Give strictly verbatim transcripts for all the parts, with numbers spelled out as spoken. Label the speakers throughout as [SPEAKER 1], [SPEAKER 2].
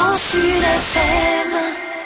[SPEAKER 1] Grand Sud F M.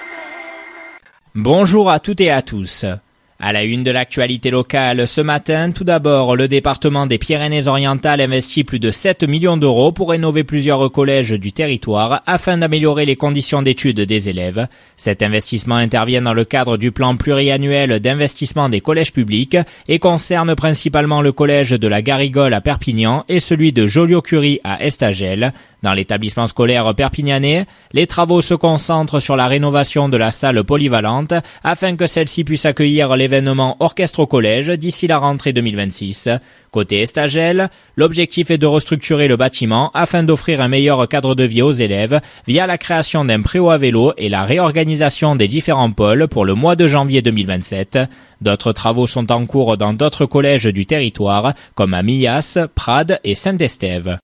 [SPEAKER 2] Bonjour à toutes et à tous. À la une de l'actualité locale ce matin, tout d'abord, le département des Pyrénées-Orientales investit plus de sept millions d'euros pour rénover plusieurs collèges du territoire afin d'améliorer les conditions d'études des élèves. Cet investissement intervient dans le cadre du plan pluriannuel d'investissement des collèges publics et concerne principalement le collège de la Garrigole à Perpignan et celui de Joliot-Curie à Estagel. Dans l'établissement scolaire perpignanais, les travaux se concentrent sur la rénovation de la salle polyvalente afin que celle-ci puisse accueillir l'événement Orchestre au collège d'ici la rentrée deux mille vingt-six. Côté Estagel, l'objectif est de restructurer le bâtiment afin d'offrir un meilleur cadre de vie aux élèves via la création d'un préau à vélo et la réorganisation des différents pôles pour le mois de janvier deux mille vingt-sept. D'autres travaux sont en cours dans d'autres collèges du territoire comme à Millas, Prades et Saint-Estève.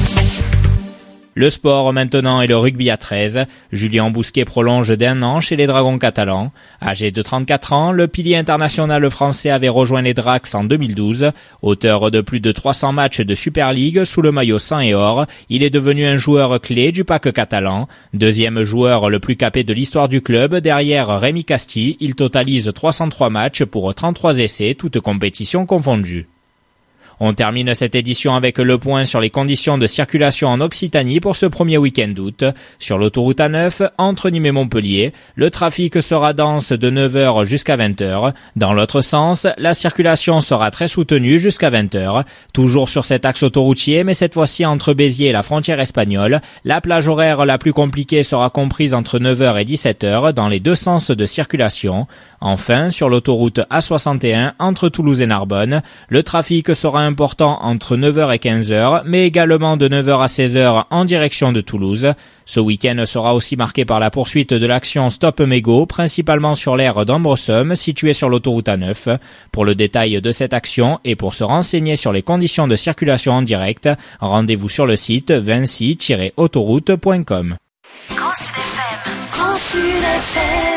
[SPEAKER 2] Le sport maintenant et le rugby à treize. Julien Bousquet prolonge d'un an chez les Dragons catalans. Âgé de trente-quatre ans, le pilier international français avait rejoint les Dracs en deux mille douze. Auteur de plus de trois cents matchs de Super League sous le maillot sang et or, il est devenu un joueur clé du pack catalan. Deuxième joueur le plus capé de l'histoire du club, derrière Rémi Castille, il totalise trois cent trois matchs pour trente-trois essais, toutes compétitions confondues. On termine cette édition avec le point sur les conditions de circulation en Occitanie pour ce premier week-end d'août. Sur l'autoroute A neuf, entre Nîmes et Montpellier, le trafic sera dense de neuf heures jusqu'à vingt heures. Dans l'autre sens, la circulation sera très soutenue jusqu'à vingt heures. Toujours sur cet axe autoroutier, mais cette fois-ci entre Béziers et la frontière espagnole, la plage horaire la plus compliquée sera comprise entre neuf heures et dix-sept heures dans les deux sens de circulation. Enfin, sur l'autoroute A soixante et un, entre Toulouse et Narbonne, le trafic sera important entre neuf heures et quinze heures, mais également de neuf heures à seize heures en direction de Toulouse. Ce week-end sera aussi marqué par la poursuite de l'action Stop Mégo, principalement sur l'aire d'Ambresomme, située sur l'autoroute A neuf. Pour le détail de cette action et pour se renseigner sur les conditions de circulation en direct, rendez-vous sur le site vinci tiret autoroute point com.
[SPEAKER 1] Grand Sud F M. Grand Sud F M.